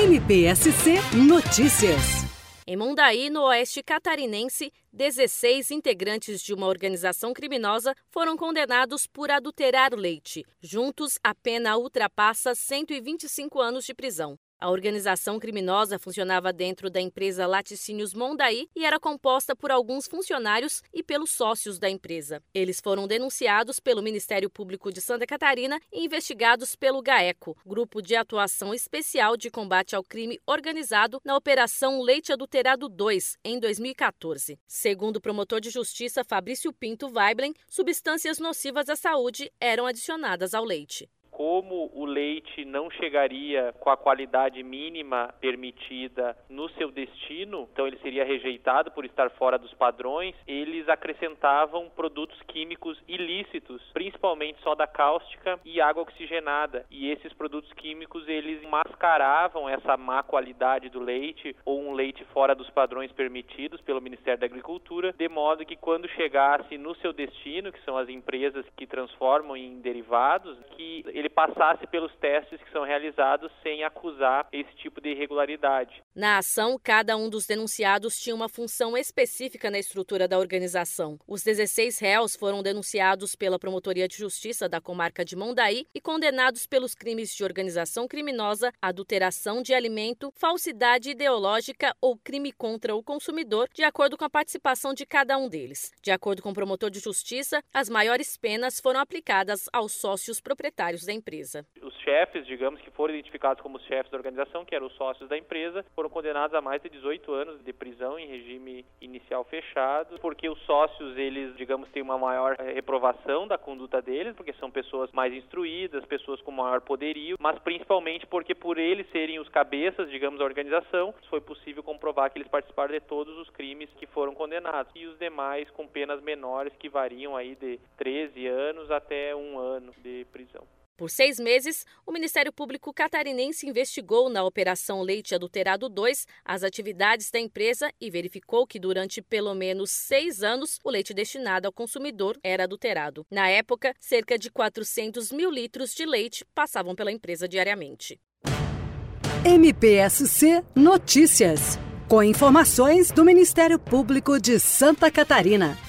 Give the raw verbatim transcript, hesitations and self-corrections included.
M P S C Notícias. Em Mondaí, no oeste catarinense, dezesseis integrantes de uma organização criminosa foram condenados por adulterar leite. Juntos, a pena ultrapassa cento e vinte e cinco anos de prisão. A organização criminosa funcionava dentro da empresa Laticínios Mondaí e era composta por alguns funcionários e pelos sócios da empresa. Eles foram denunciados pelo Ministério Público de Santa Catarina e investigados pelo GAECO, Grupo de Atuação Especial de Combate ao Crime Organizado, na Operação Leite Adulterado dois, em dois mil e quatorze. Segundo o promotor de justiça Fabrício Pinto Weiblen, substâncias nocivas à saúde eram adicionadas ao leite. Como o leite não chegaria com a qualidade mínima permitida no seu destino, então ele seria rejeitado por estar fora dos padrões, eles acrescentavam produtos químicos ilícitos, principalmente soda cáustica e água oxigenada. E esses produtos químicos, eles mascaravam essa má qualidade do leite ou um leite fora dos padrões permitidos pelo Ministério da Agricultura, de modo que quando chegasse no seu destino, que são as empresas que transformam em derivados, que ele passasse pelos testes que são realizados sem acusar esse tipo de irregularidade. Na ação, cada um dos denunciados tinha uma função específica na estrutura da organização. Os dezesseis réus foram denunciados pela Promotoria de Justiça da Comarca de Mondaí e condenados pelos crimes de organização criminosa, adulteração de alimento, falsidade ideológica ou crime contra o consumidor, de acordo com a participação de cada um deles. De acordo com o promotor de justiça, as maiores penas foram aplicadas aos sócios proprietários da empresa. Os chefes, digamos, que foram identificados como os chefes da organização, que eram os sócios da empresa, foram condenados a mais de dezoito anos de prisão em regime inicial fechado, porque os sócios, eles, digamos, têm uma maior reprovação da conduta deles, porque são pessoas mais instruídas, pessoas com maior poderio, mas principalmente porque por eles serem os cabeças, digamos, da organização, foi possível comprovar que eles participaram de todos os crimes que foram condenados. E os demais com penas menores, que variam aí de treze anos até um ano de prisão. Por seis meses, o Ministério Público catarinense investigou na Operação Leite Adulterado dois as atividades da empresa e verificou que durante pelo menos seis anos o leite destinado ao consumidor era adulterado. Na época, cerca de quatrocentos mil litros de leite passavam pela empresa diariamente. M P S C Notícias, com informações do Ministério Público de Santa Catarina.